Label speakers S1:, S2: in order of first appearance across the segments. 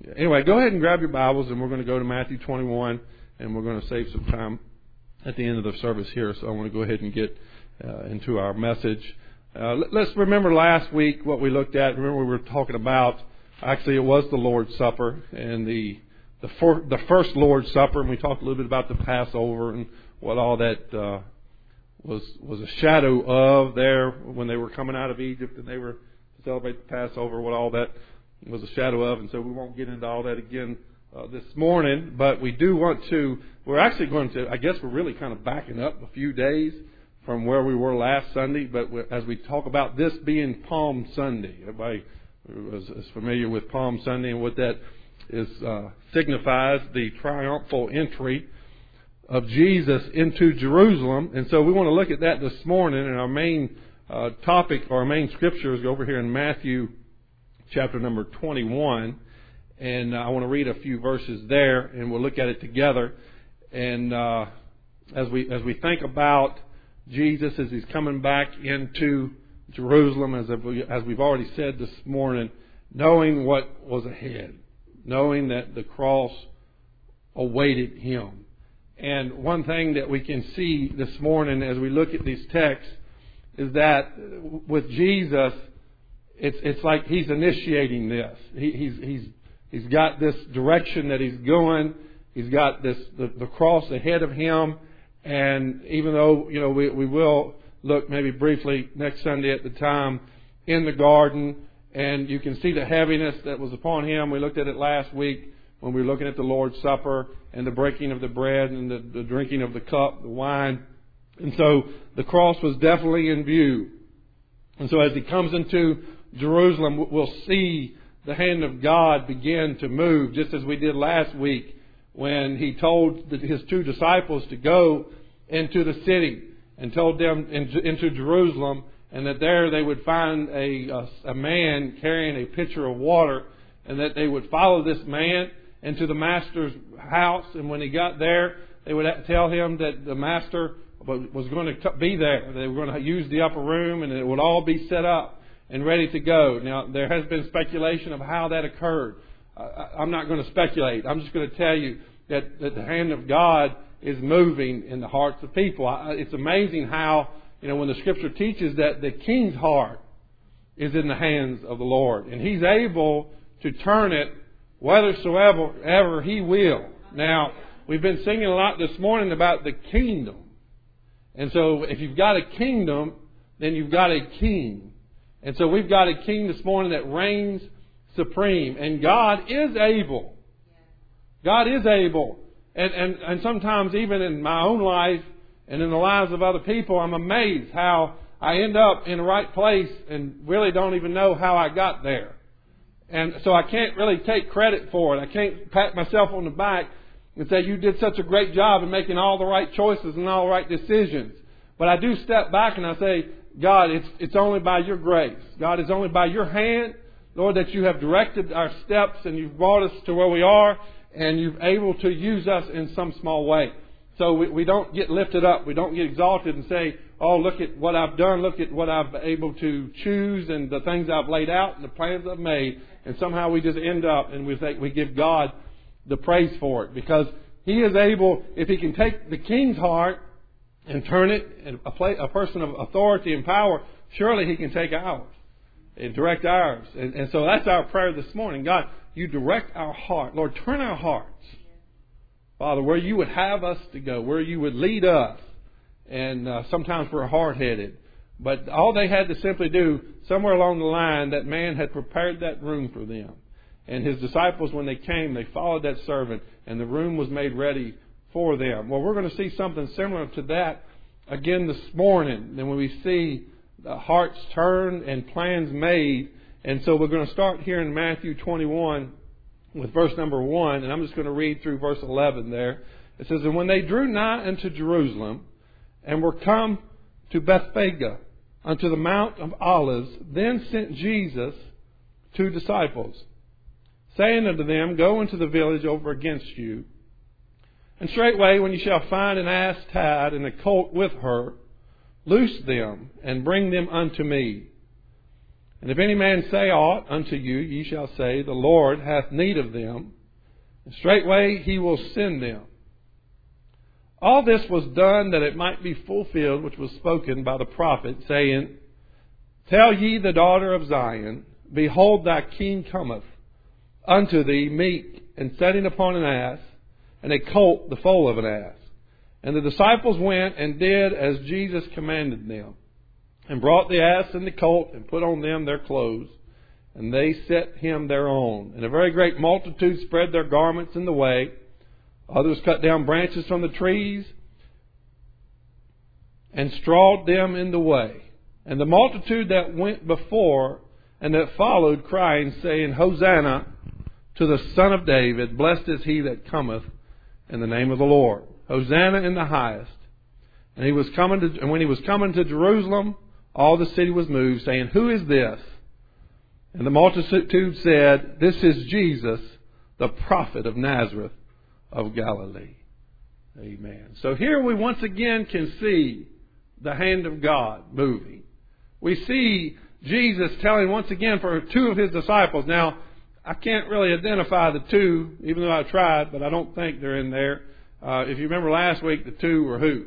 S1: Anyway, go ahead and grab your Bibles, and we're going to go to Matthew 21, and we're going to save some time at the end of the service here. So I want to go ahead and get into our message. Let's remember last week what we looked at. Remember, we were talking about, actually, it was the Lord's Supper and the first Lord's Supper, and we talked a little bit about the Passover and what all that was a shadow of there when they were coming out of Egypt and they were to celebrate the Passover, what all that was a shadow of. And so we won't get into all that again this morning, but we do want to, we're actually going to, I guess we're really kind of backing up a few days from where we were last Sunday, but as we talk about this being Palm Sunday, everybody is familiar with Palm Sunday and what that is signifies the triumphal entry of Jesus into Jerusalem. And so we want to look at that this morning, and our main topic, our main scripture is over here in Matthew chapter number 21, and I want to read a few verses there, and we'll look at it together. And as we think about Jesus as He's coming back into Jerusalem, as we've already said this morning, knowing what was ahead, knowing that the cross awaited Him. And one thing that we can see this morning as we look at these texts is that with Jesus, it's like He's initiating this. He's got this direction that He's going. He's got the cross ahead of Him. And even though, we will look maybe briefly next Sunday at the time in the garden, and you can see the heaviness that was upon Him. We looked at it last week when we were looking at the Lord's Supper and the breaking of the bread and the drinking of the cup, the wine. And so the cross was definitely in view. And so as He comes into Jerusalem, we'll see the hand of God begin to move, just as we did last week when He told His two disciples to go into the city and told them into Jerusalem, and that there they would find a man carrying a pitcher of water, and that they would follow this man into the master's house. And when he got there, they would tell him that the master was going to be there. They were going to use the upper room, and it would all be set up and ready to go. Now, there has been speculation of how that occurred. I'm not going to speculate. I'm just going to tell you that the hand of God is moving in the hearts of people. It's amazing how, when the Scripture teaches that the king's heart is in the hands of the Lord, and He's able to turn it whithersoever He will. Now, we've been singing a lot this morning about the kingdom. And so if you've got a kingdom, then you've got a king. And so we've got a king this morning that reigns supreme. And God is able. God is able. And sometimes even in my own life and in the lives of other people, I'm amazed how I end up in the right place and really don't even know how I got there. And so I can't really take credit for it. I can't pat myself on the back and say, you did such a great job in making all the right choices and all the right decisions. But I do step back and I say, God, it's only by Your grace. God, it's only by Your hand, Lord, that You have directed our steps and You've brought us to where we are, and You've able to use us in some small way. So we don't get lifted up. We don't get exalted and say, oh, look at what I've done. Look at what I've been able to choose and the things I've laid out and the plans I've made. And somehow we just end up and we give God the praise for it. Because He is able, if He can take the king's heart and turn it in a person of authority and power, surely He can take ours and direct ours. And so that's our prayer this morning. God, You direct our heart. Lord, turn our hearts, Father, where You would have us to go, where You would lead us. And sometimes we're hard-headed. But all they had to simply do, somewhere along the line, that man had prepared that room for them. And His disciples, when they came, they followed that servant, and the room was made ready for them. Well, we're going to see something similar to that again this morning. And when we see the hearts turned and plans made. And so we're going to start here in Matthew 21 with verse number 1. And I'm just going to read through verse 11 there. It says, and when they drew nigh unto Jerusalem, and were come to Bethphage, unto the Mount of Olives, then sent Jesus 2 disciples, saying unto them, go into the village over against you, and straightway when you shall find an ass tied and a colt with her, loose them and bring them unto me. And if any man say aught unto you, ye shall say, The Lord hath need of them, and straightway he will send them. All this was done that it might be fulfilled, which was spoken by the prophet, saying, Tell ye the daughter of Zion, Behold, thy king cometh unto thee meek, and sitting upon an ass, and a colt the foal of an ass. And the disciples went and did as Jesus commanded them, and brought the ass and the colt, and put on them their clothes, and they set him thereon. And a very great multitude spread their garments in the way. Others cut down branches from the trees, and strawed them in the way. And the multitude that went before and that followed, crying, saying, Hosanna to the Son of David, blessed is he that cometh in the name of the Lord. Hosanna in the highest. And when he was coming to Jerusalem, all the city was moved, saying, Who is this? And the multitude said, This is Jesus, the prophet of Nazareth of Galilee. Amen. So here we once again can see the hand of God moving. We see Jesus telling once again for two of his disciples. Now, I can't really identify the two, even though I tried, but I don't think they're in there. If you remember last week, the two were who?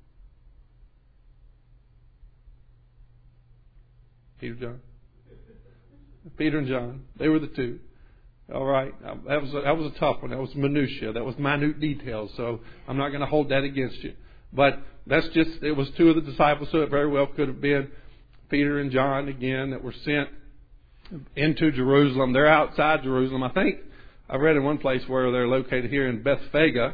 S1: Peter and John. They were the two. All right. That was a tough one. That was minutia. That was minute details. So I'm not going to hold that against you. But it was two of the disciples, so it very well could have been Peter and John again that were sent into Jerusalem. They're outside Jerusalem. I think I read in one place where they're located here in Bethphage.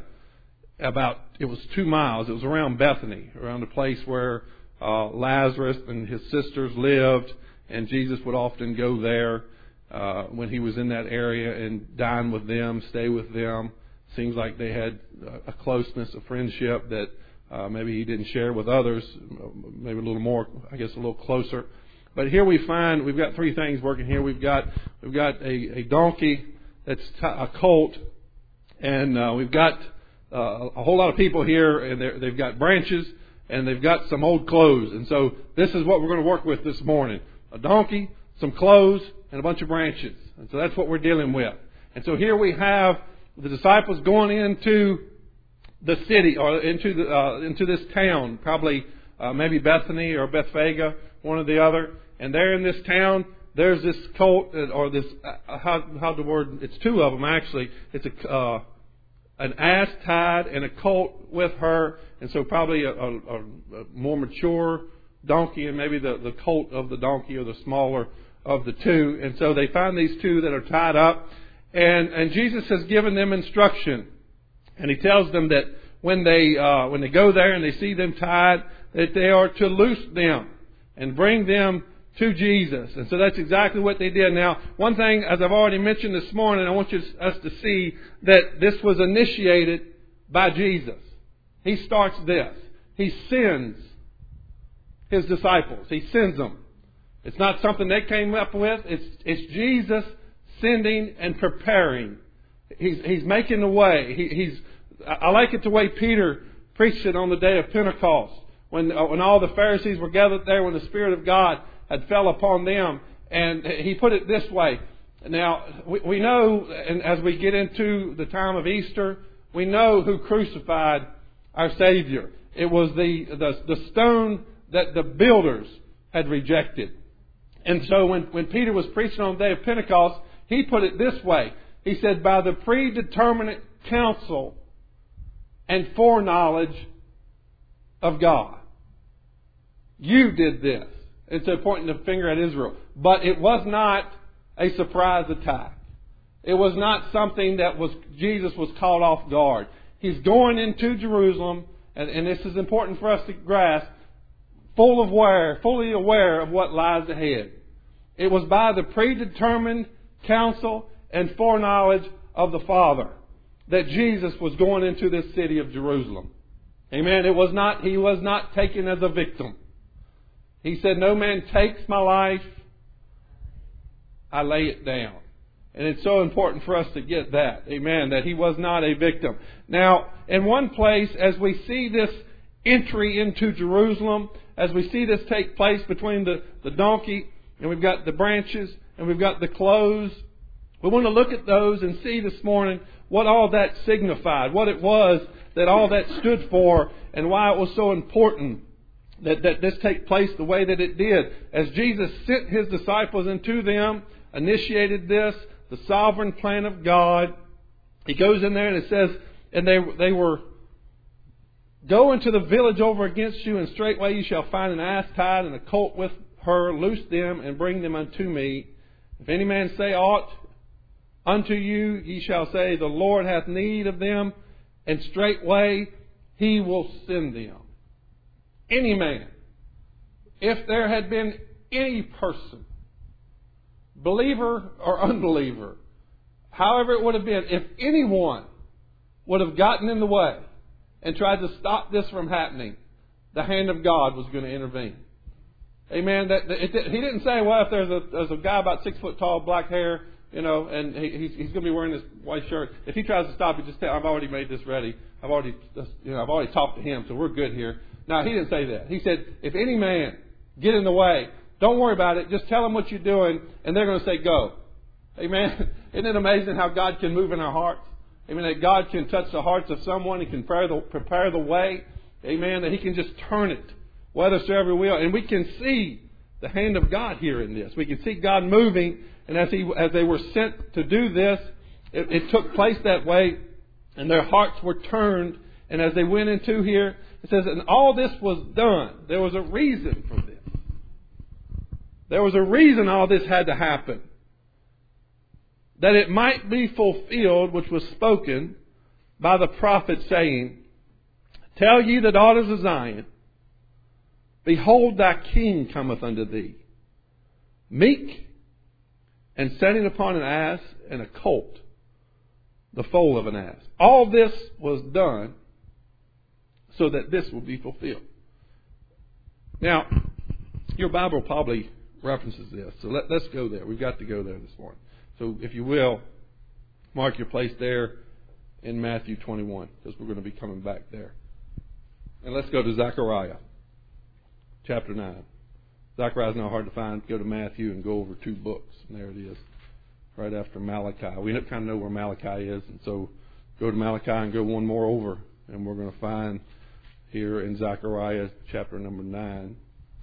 S1: It was 2 miles. It was around Bethany, around the place where Lazarus and his sisters lived, and Jesus would often go there when he was in that area and dine with them, stay with them. Seems like they had a closeness, a friendship that maybe he didn't share with others, maybe a little more, I guess a little closer. But here we've got three things working here. We've got a donkey that's a colt, and we've got a whole lot of people here, and they've got branches, and they've got some old clothes. And so this is what we're going to work with this morning. A donkey, some clothes, and a bunch of branches. And so that's what we're dealing with. And so here we have the disciples going into the city, or into this town, probably maybe Bethany or Bethphage, one or the other. And there in this town, there's this colt, or this, it's two of them actually. It's an ass tied and a colt with her, and so probably a more mature donkey, and maybe the colt of the donkey, or the smaller of the two. And so they find these two that are tied up, and Jesus has given them instruction, and he tells them that when they go there and they see them tied, that they are to loose them and bring them to Jesus. And so that's exactly what they did. Now, one thing, as I've already mentioned this morning, I want us to see that this was initiated by Jesus. He starts this. He sends his disciples. He sends them. It's not something they came up with. It's Jesus sending and preparing. He's making the way. I like it the way Peter preached it on the day of Pentecost, when all the Pharisees were gathered there, when the Spirit of God had fell upon them. And he put it this way. Now, we know, and as we get into the time of Easter, we know who crucified our Savior. It was the stone that the builders had rejected. And so when Peter was preaching on the day of Pentecost, he put it this way. He said, by the predeterminate counsel and foreknowledge of God, you did this. And so pointing the finger at Israel. But it was not a surprise attack. It was not something that Jesus was caught off guard. He's going into Jerusalem, and this is important for us to grasp, fully aware of what lies ahead. It was by the predetermined counsel and foreknowledge of the Father that Jesus was going into this city of Jerusalem. Amen. He was not taken as a victim. He said, no man takes my life, I lay it down. And it's so important for us to get that. Amen. That he was not a victim. Now, in one place, as we see this entry into Jerusalem, as we see this take place between the donkey and we've got the branches, and we've got the clothes. We want to look at those and see this morning what all that signified, what it was that all that stood for, and why it was so important that this take place the way that it did. As Jesus sent His disciples into them, initiated this, the sovereign plan of God, He goes in there and it says, and they were, go into the village over against you, and straightway you shall find an ass tied and a colt with her. Loose them and bring them unto me. If any man say aught unto you, ye shall say, the Lord hath need of them, and straightway He will send them. Any man, if there had been any person, believer or unbeliever, however it would have been, if anyone would have gotten in the way and tried to stop this from happening, the hand of God was going to intervene. Amen. He didn't say, well, if there's a guy about 6 foot tall, black hair, and he's going to be wearing this white shirt. If he tries to stop you, just tell him, I've already made this ready. I've already talked to him, so we're good here. No, He didn't say that. He said, if any man get in the way, don't worry about it. Just tell them what you're doing, and they're going to say, go. Amen. Isn't it amazing how God can move in our hearts? Amen. That God can touch the hearts of someone. He can prepare the way. Amen. That He can just turn it whithersoever He will. And we can see the hand of God here in this. We can see God moving. And as they were sent to do this, it took place that way. And their hearts were turned. And as they went into here, it says, and all this was done. There was a reason for this. There was a reason all this had to happen. That it might be fulfilled, which was spoken by the prophet, saying, tell ye the daughters of Zion, behold, thy king cometh unto thee, meek, and sitting upon an ass and a colt, the foal of an ass. All this was done so that this will be fulfilled. Now, your Bible probably references this, so let's go there. We've got to go there this morning. So if you will, mark your place there in Matthew 21, because we're going to be coming back there. And let's go to Zechariah, chapter 9. Zechariah is not hard to find. Go to Matthew and go over 2 books. And there it is, right after Malachi. We kind of know where Malachi is, and so go to Malachi and go one more over. And we're going to find here in Zechariah, chapter number 9.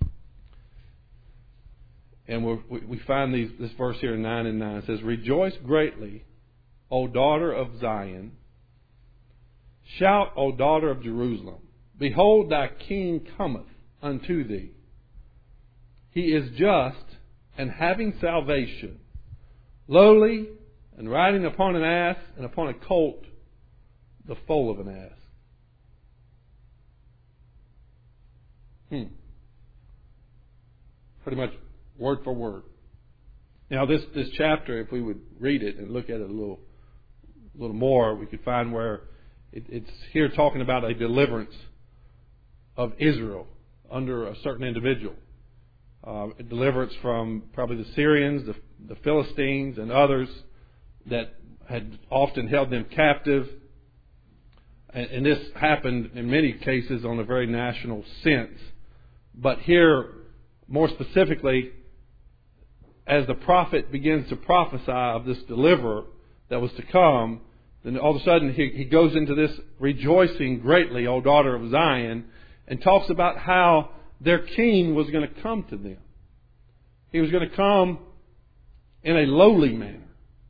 S1: And we find this verse here in 9 and 9. It says, rejoice greatly, O daughter of Zion. Shout, O daughter of Jerusalem. Behold, thy king cometh unto thee. He is just and having salvation, lowly and riding upon an ass and upon a colt, the foal of an ass. Pretty much word for word. Now this chapter, if we would read it and look at it a little more, we could find where it's here talking about a deliverance of Israel under a certain individual. A deliverance from probably the Syrians, the Philistines, and others that had often held them captive. And this happened in many cases on a very national sense. But here, more specifically, as the prophet begins to prophesy of this deliverer that was to come, then all of a sudden he goes into this rejoicing greatly, O daughter of Zion, and talks about how their king was going to come to them. He was going to come in a lowly manner.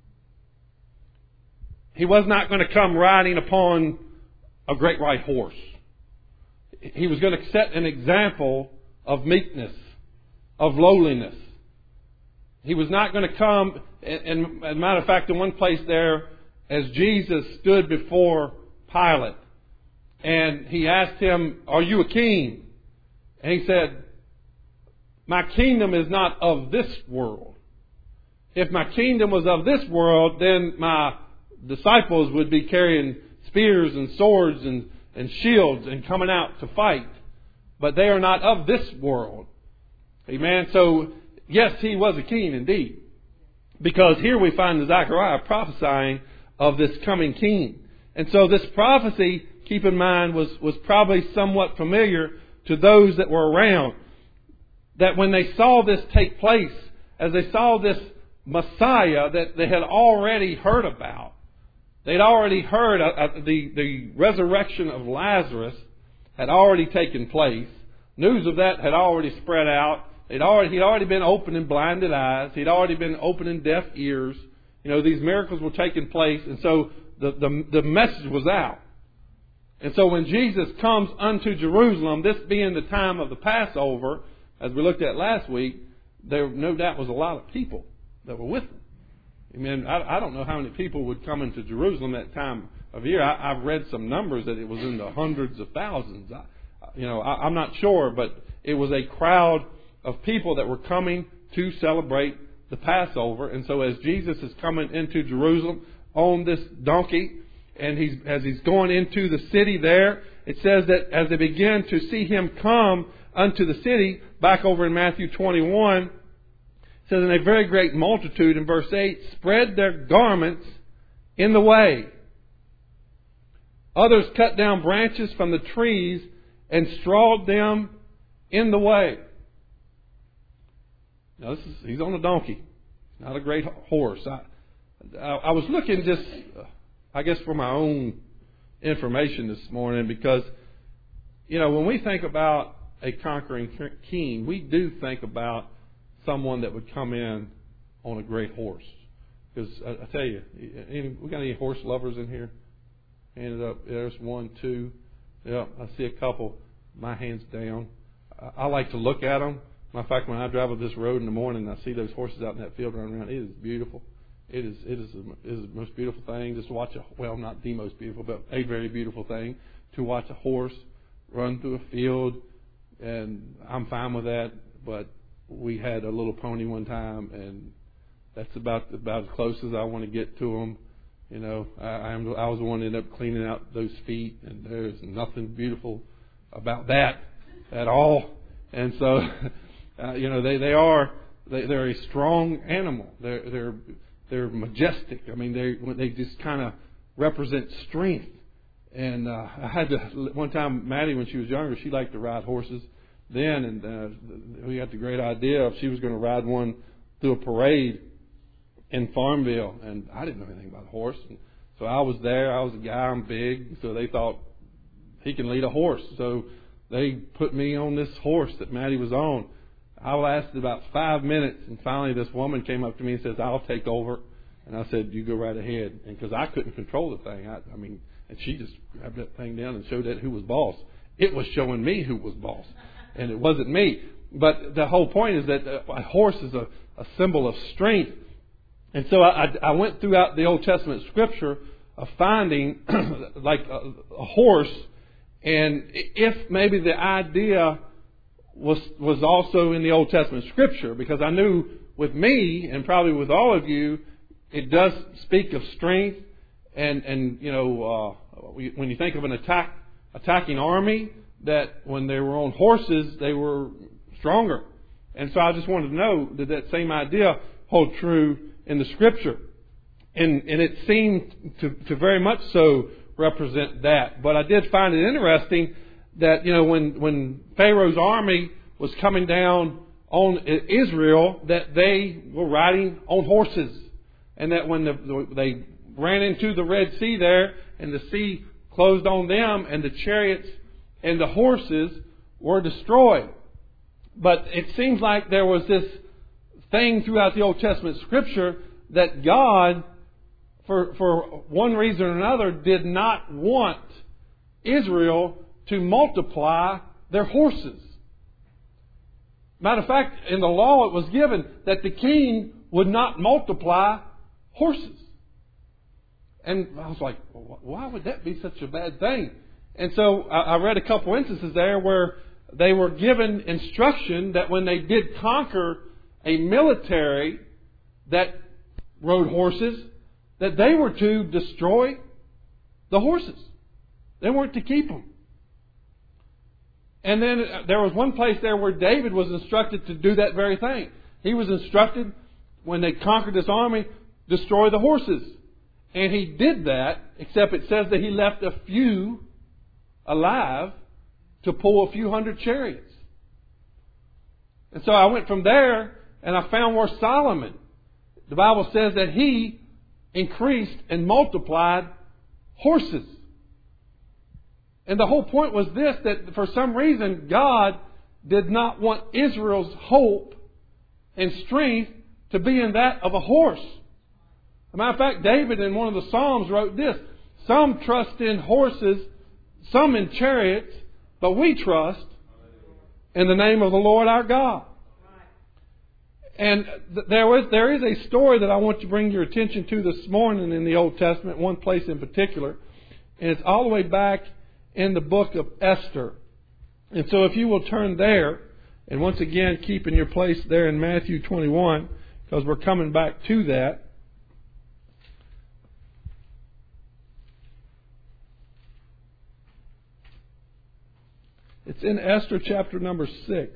S1: He was not going to come riding upon a great white horse. He was going to set an example of meekness, of lowliness. He was not going to come, and as a matter of fact, in one place there, as Jesus stood before Pilate, and he asked him, are you a king? And he said, my kingdom is not of this world. If my kingdom was of this world, then my disciples would be carrying spears and swords and shields and coming out to fight. But they are not of this world. Amen. So, yes, he was a king indeed. Because here we find Zechariah prophesying of this coming king. And so this prophecy, keep in mind, was probably somewhat familiar to those that were around. That when they saw this take place, as they saw this Messiah that they had already heard about. They'd already heard the resurrection of Lazarus had already taken place. News of that had already spread out. He'd already been opening blinded eyes. He'd already been opening deaf ears. These miracles were taking place, and so the message was out. And so when Jesus comes unto Jerusalem, this being the time of the Passover, as we looked at last week, there no doubt was a lot of people that were with him. I don't know how many people would come into Jerusalem that time of year. I've read some numbers that it was in the hundreds of thousands. I'm not sure, but it was a crowd of people that were coming to celebrate the Passover. And so as Jesus is coming into Jerusalem on this donkey, and as he's going into the city there, it says that as they begin to see him come unto the city, back over in Matthew 21, it says, and a very great multitude, in verse 8, spread their garments in the way. Others cut down branches from the trees and strawed them in the way. Now, he's on a donkey, not a great horse. I was looking just, I guess, for my own information this morning, because, when we think about a conquering king, we do think about someone that would come in on a great horse. Because I tell you, we got any horse lovers in here? Hand it up. There's one, two. Yeah, I see a couple. My hand's down. I like to look at them. Matter of fact, when I drive up this road in the morning and I see those horses out in that field running around, it is beautiful. It is the most beautiful thing just to watch not the most beautiful, but a very beautiful thing to watch a horse run through a field. And I'm fine with that, but we had a little pony one time, and that's about as close as I want to get to them. I was the one that ended up cleaning out those feet, and there's nothing beautiful about that at all. And so, they're a strong animal. They're majestic. They just kind of represent strength. And I had to, one time, Maddie, when she was younger, she liked to ride horses then, and we got the great idea of she was going to ride one through a parade in Farmville, and I didn't know anything about a horse. And so I was there. I was a guy. I'm big, so they thought he can lead a horse. So they put me on this horse that Maddie was on. I lasted about 5 minutes, and finally this woman came up to me and says, "I'll take over." And I said, "You go right ahead." And because I couldn't control the thing, and she just grabbed that thing down and showed that who was boss. It was showing me who was boss, and it wasn't me. But the whole point is that a horse is a symbol of strength. And so I went throughout the Old Testament Scripture of finding like a horse, and if maybe the idea was also in the Old Testament Scripture, because I knew with me and probably with all of you, it does speak of strength. And when you think of an attacking army, that when they were on horses, they were stronger. And so I just wanted to know, did that same idea hold true in the Scripture? And it seemed to very much so represent that. But I did find it interesting that, when Pharaoh's army was coming down on Israel, that they were riding on horses. And that when they ran into the Red Sea there, and the sea closed on them, and the chariots and the horses were destroyed. But it seems like there was this thing throughout the Old Testament Scripture that God, for one reason or another, did not want Israel to multiply their horses. Matter of fact, in the law it was given that the king would not multiply horses. And I was like, why would that be such a bad thing? And so I read a couple instances there where they were given instruction that when they did conquer a military that rode horses, that they were to destroy the horses. They weren't to keep them. And then there was one place there where David was instructed to do that very thing. He was instructed, when they conquered this army, destroy the horses. And he did that, except it says that he left a few alive to pull a few hundred chariots. And so I went from there and I found where Solomon, the Bible says that he increased and multiplied horses. And the whole point was this, that for some reason God did not want Israel's hope and strength to be in that of a horse. As a matter of fact, David in one of the Psalms wrote this: some trust in horses, some in chariots, but we trust in the name of the Lord our God. And there is a story that I want to bring your attention to this morning in the Old Testament, one place in particular. And it's all the way back in the book of Esther. And so if you will turn there, and once again keep in your place there in Matthew 21, because we're coming back to that. It's in Esther chapter number 6.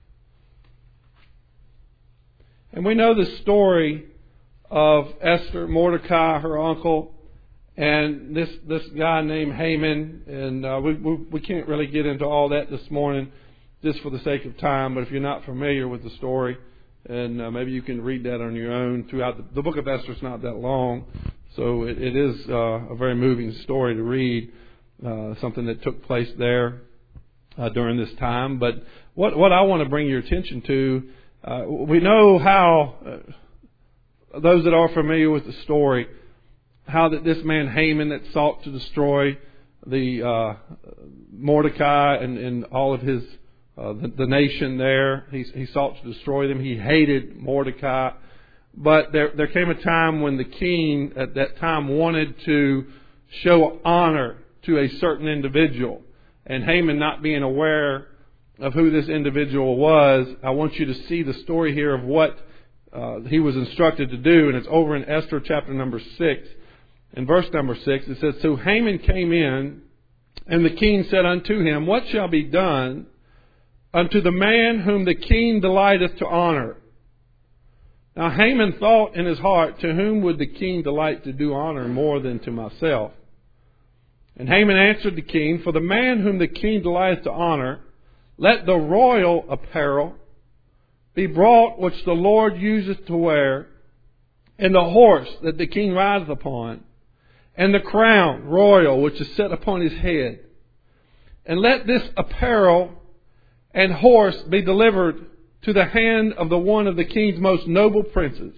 S1: And we know the story of Esther, Mordecai, her uncle, and this guy named Haman. And we can't really get into all that this morning just for the sake of time. But if you're not familiar with the story, and maybe you can read that on your own throughout. The book of Esther is not that long, so it is a very moving story to read, something that took place there during this time. But what I want to bring your attention to, we know how, those that are familiar with the story, how that this man Haman that sought to destroy the Mordecai and all of his the nation there, he sought to destroy them. He hated Mordecai. But there came a time when the king at that time wanted to show honor to a certain individual. And Haman, not being aware of who this individual was, I want you to see the story here of what he was instructed to do. And it's over in Esther chapter number 6. In verse number 6, it says, "So Haman came in, and the king said unto him, What shall be done unto the man whom the king delighteth to honor? Now Haman thought in his heart, To whom would the king delight to do honor more than to myself? And Haman answered the king, For the man whom the king delighteth to honor, let the royal apparel be brought which the Lord useth to wear, and the horse that the king rideth upon, and the crown royal which is set upon his head. And let this apparel and horse be delivered to the hand of the one of the king's most noble princes,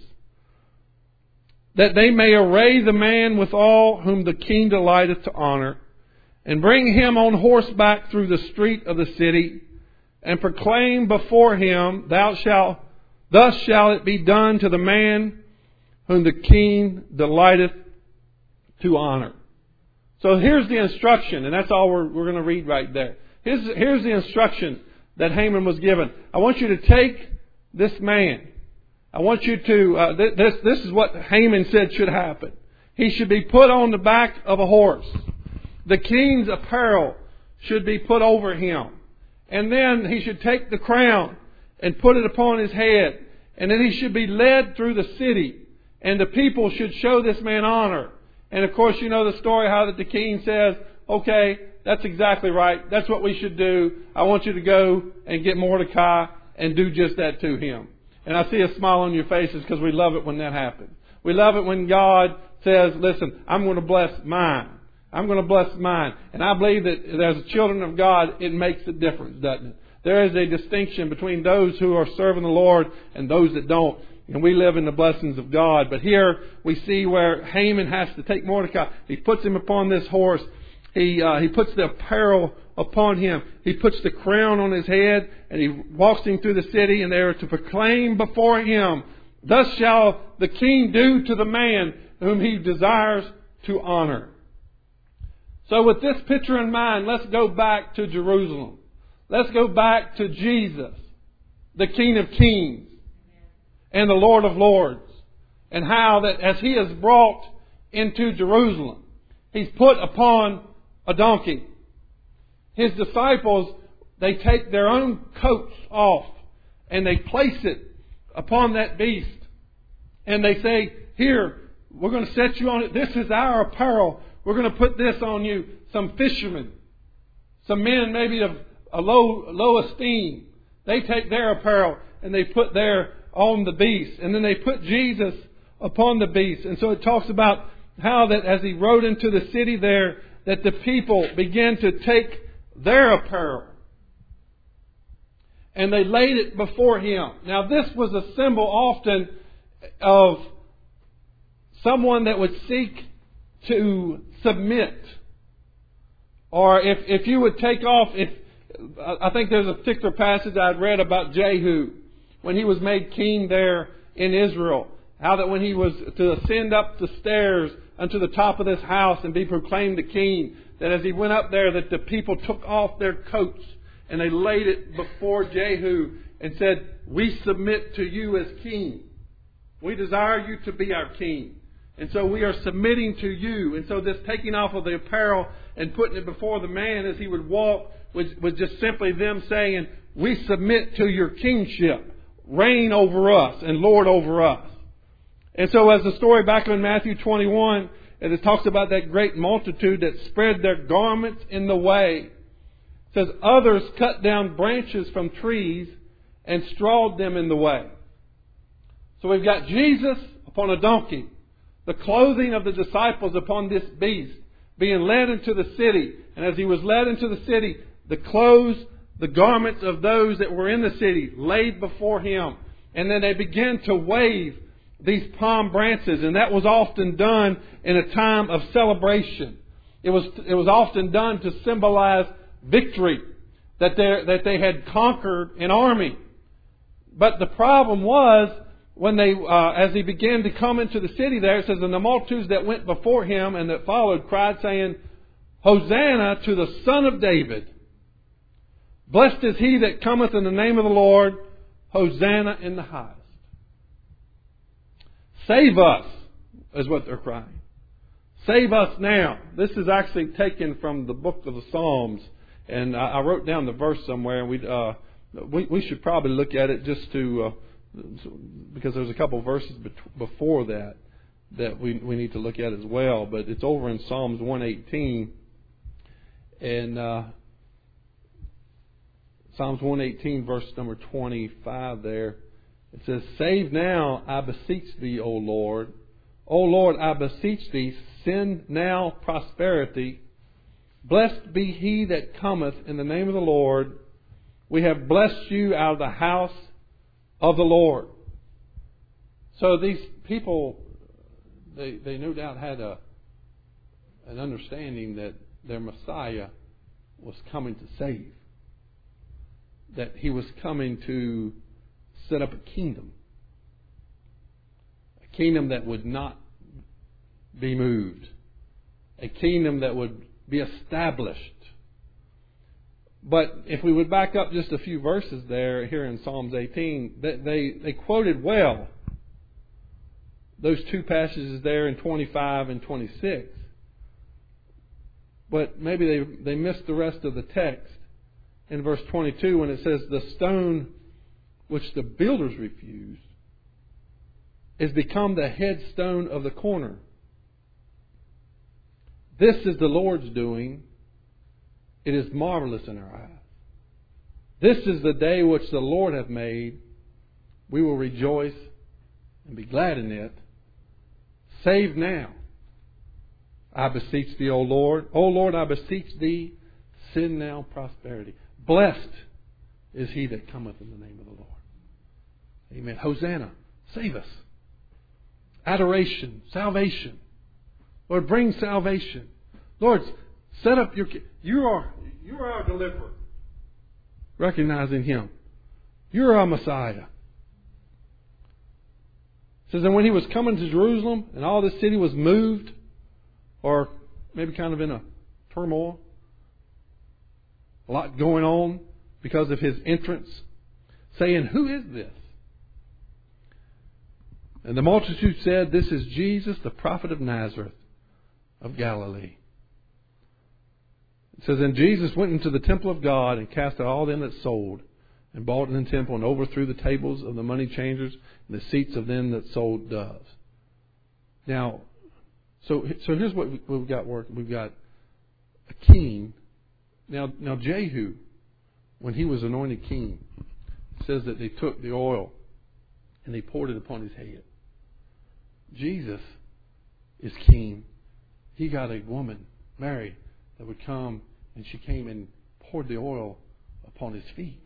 S1: that they may array the man withal whom the king delighteth to honor, and bring him on horseback through the street of the city, and proclaim before him, Thus shall it be done to the man whom the king delighteth to honor." So here's the instruction, and that's all we're going to read right there. Here's the instruction that Haman was given. I want you to take this man. I want you to, this is what Haman said should happen. He should be put on the back of a horse. The king's apparel should be put over him. And then he should take the crown and put it upon his head. And then he should be led through the city. And the people should show this man honor. And of course, you know the story how that the king says, okay, that's exactly right. That's what we should do. I want you to go and get Mordecai and do just that to him. And I see a smile on your faces because we love it when that happens. We love it when God says, listen, I'm going to bless mine. I'm going to bless mine. And I believe that as children of God, it makes a difference, doesn't it? There is a distinction between those who are serving the Lord and those that don't. And we live in the blessings of God. But here we see where Haman has to take Mordecai. He puts him upon this horse. He puts the apparel upon him. He puts the crown on his head. And he walks him through the city. And they are to proclaim before him, Thus shall the king do to the man whom he desires to honor. So with this picture in mind, let's go back to Jerusalem. Let's go back to Jesus, the King of Kings and the Lord of Lords. And how that as He is brought into Jerusalem, He's put upon a donkey. His disciples, they take their own coats off and they place it upon that beast. And they say, Here, we're going to set you on it. This is our apparel. We're going to put this on you. Some fishermen, some men maybe of a low esteem, they take their apparel and they put their on the beast. And then they put Jesus upon the beast. And so it talks about how that as he rode into the city there, that the people began to take their apparel and they laid it before him. Now this was a symbol often of someone that would seek to submit. Or if you would take off, I think there's a particular passage I'd read about Jehu when he was made king there in Israel. How that when he was to ascend up the stairs unto the top of this house and be proclaimed the king, that as he went up there that the people took off their coats and they laid it before Jehu and said, "We submit to you as king. We desire you to be our king. And so we are submitting to you." And so this taking off of the apparel and putting it before the man as he would walk was just simply them saying, "We submit to your kingship. Reign over us and lord over us." And so as the story back in Matthew 21, and it talks about that great multitude that spread their garments in the way. It says, others cut down branches from trees and strawed them in the way. So we've got Jesus upon a donkey, the clothing of the disciples upon this beast, being led into the city. And as he was led into the city, the clothes, the garments of those that were in the city laid before him. And then they began to wave these palm branches. And that was often done in a time of celebration. It was often done to symbolize victory, that they had conquered an army. But the problem was, when they, as he began to come into the city there, it says, "And the multitudes that went before him and that followed cried, saying, Hosanna to the Son of David. Blessed is he that cometh in the name of the Lord. Hosanna in the highest." Save us, is what they're crying. Save us now. This is actually taken from the book of the Psalms. And I wrote down the verse somewhere, and we should probably look at it just to... because there's a couple of verses before that we need to look at as well. But it's over in Psalms 118. And Psalms 118, verse number 25 there. It says, "Save now, I beseech thee, O Lord. O Lord, I beseech thee, send now prosperity. Blessed be he that cometh in the name of the Lord. We have blessed you out of the house of the Lord." So these people, they no doubt had an understanding that their Messiah was coming to save. That he was coming to set up a kingdom. A kingdom that would not be moved. A kingdom that would be established. But if we would back up just a few verses there, here in Psalms 18, they quoted well those two passages there in 25 and 26. But maybe they missed the rest of the text in verse 22 when it says, "The stone which the builders refused is become the headstone of the corner. This is the Lord's doing. It is marvelous in our eyes. This is the day which the Lord hath made. We will rejoice and be glad in it. Save now, I beseech thee, O Lord. O Lord, I beseech thee, send now prosperity. Blessed is he that cometh in the name of the Lord." Amen. Hosanna, save us. Adoration, salvation. Lord, bring salvation. Lord, set up your... You are our deliverer. Recognizing him. You're our Messiah. It says, "And when he was coming to Jerusalem, and all the city was moved," or maybe kind of in a turmoil, a lot going on because of his entrance, saying, "Who is this?" And the multitude said, "This is Jesus, the prophet of Nazareth of Galilee." It says, "And Jesus went into the temple of God and cast out all them that sold and bought in the temple, and overthrew the tables of the money changers and the seats of them that sold doves." Now, so here's what we've got working. We've got a king. Now Jehu, when he was anointed king, it says that they took the oil and they poured it upon his head. Jesus is king. He got a woman, Mary, that would come, and she came and poured the oil upon his feet.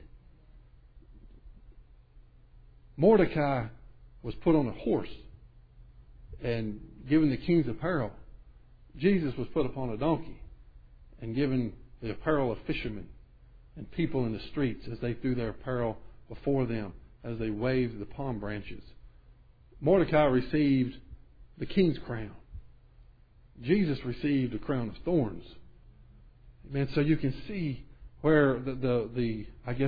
S1: Mordecai was put on a horse and given the king's apparel. Jesus was put upon a donkey and given the apparel of fishermen and people in the streets as they threw their apparel before them, as they waved the palm branches. Mordecai received the king's crown. Jesus received a crown of thorns. Amen. So you can see where the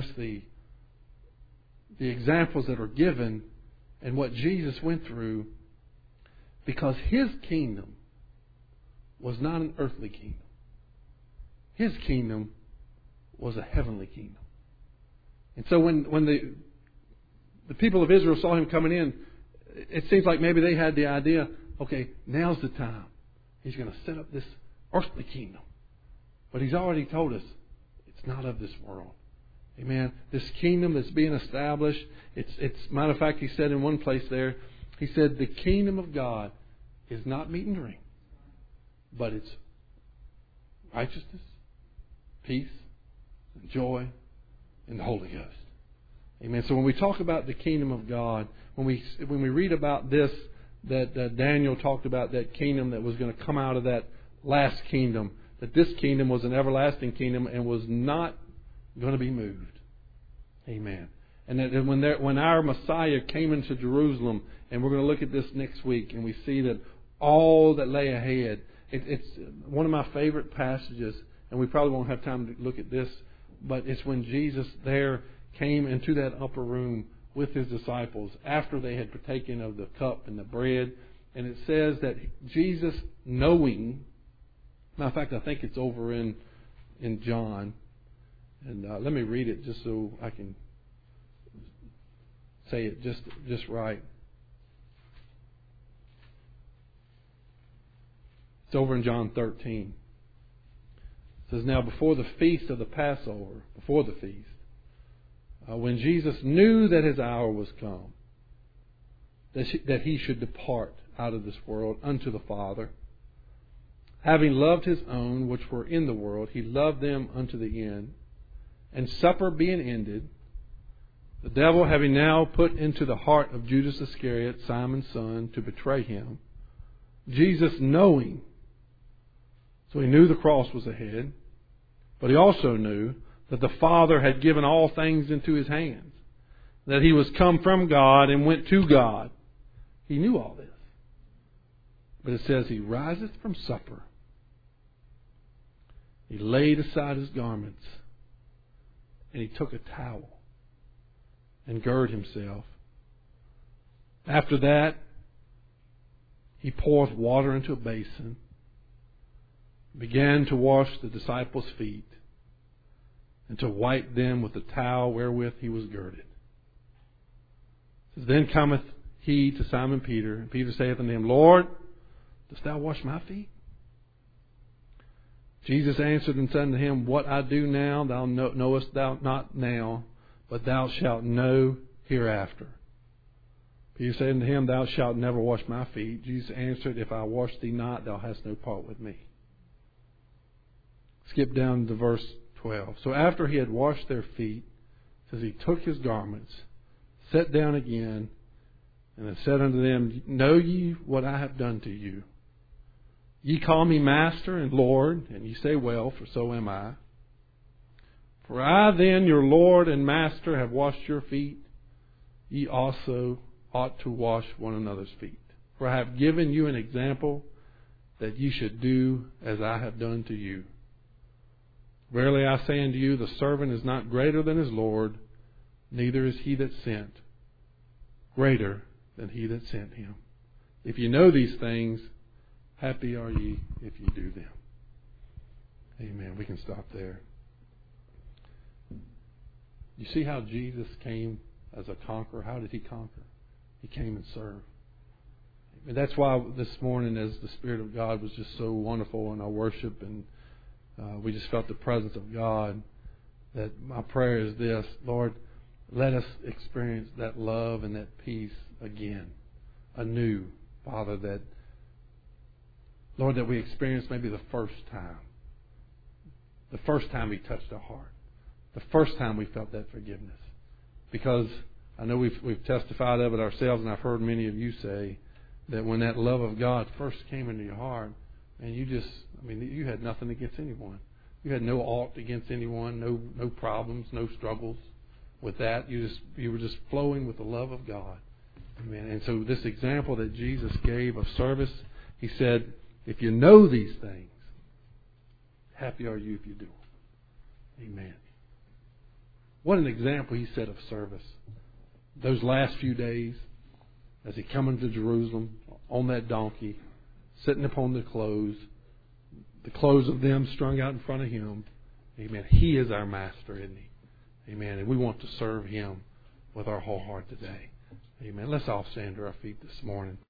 S1: examples that are given and what Jesus went through, because his kingdom was not an earthly kingdom. His kingdom was a heavenly kingdom. And so when the people of Israel saw him coming in, it seems like maybe they had the idea, okay, now's the time. He's going to set up this earthly kingdom. But he's already told us it's not of this world. Amen. This kingdom that's being established, it's matter of fact, he said in one place there, he said the kingdom of God is not meat and drink, but it's righteousness, peace, and joy in the Holy Ghost. Amen. So when we talk about the kingdom of God, when we read about this, that Daniel talked about that kingdom that was going to come out of that last kingdom, that this kingdom was an everlasting kingdom and was not going to be moved. Amen. And that when our Messiah came into Jerusalem, and we're going to look at this next week, and we see that all that lay ahead, it's one of my favorite passages, and we probably won't have time to look at this, but it's when Jesus there came into that upper room with his disciples after they had partaken of the cup and the bread. And it says that Jesus, knowing, matter of fact, I think it's over in John. And let me read it just so I can say it just right. It's over in John 13. It says, now before the feast of the Passover, before the feast, when Jesus knew that his hour was come, that he should depart out of this world unto the Father, having loved his own which were in the world, he loved them unto the end. And supper being ended, the devil having now put into the heart of Judas Iscariot, Simon's son, to betray him, Jesus knowing, so he knew the cross was ahead, but he also knew that the Father had given all things into his hands, that he was come from God and went to God. He knew all this. But it says he riseth from supper. He laid aside his garments, and he took a towel and girded himself. After that, he poureth water into a basin, began to wash the disciples' feet, and to wipe them with the towel wherewith he was girded. It says, then cometh he to Simon Peter, and Peter saith unto him, Lord, dost thou wash my feet? Jesus answered and said unto him, what I do now thou knowest thou not now, but thou shalt know hereafter. Peter said unto him, thou shalt never wash my feet. Jesus answered, if I wash thee not, thou hast no part with me. Skip down to verse 12. So after he had washed their feet, says he took his garments, sat down again, and said unto them, know ye what I have done to you? Ye call me Master and Lord, and ye say, well, for so am I. For I then, your Lord and Master, have washed your feet. Ye also ought to wash one another's feet. For I have given you an example that ye should do as I have done to you. Verily I say unto you, the servant is not greater than his Lord, neither is he that sent greater than he that sent him. If you know these things, happy are ye if you do them. Amen. We can stop there. You see how Jesus came as a conqueror? How did he conquer? He came and served. And that's why this morning, as the Spirit of God was just so wonderful in our worship, and we just felt the presence of God, that my prayer is this: Lord, let us experience that love and that peace again, anew, Father, that, Lord, that we experienced maybe the first time He touched our heart, the first time we felt that forgiveness. Because I know we've testified of it ourselves, and I've heard many of you say that when that love of God first came into your heart, and you had nothing against anyone. You had no ought against anyone, no problems, no struggles with that. You were just flowing with the love of God. Amen. And so this example that Jesus gave of service, He said, if you know these things, happy are you if you do them. Amen. What an example He set of service. Those last few days, as He come into Jerusalem on that donkey, sitting upon the clothes of them strung out in front of Him. Amen. He is our master, isn't He? Amen. And we want to serve Him with our whole heart today. Amen. Let's all stand to our feet this morning.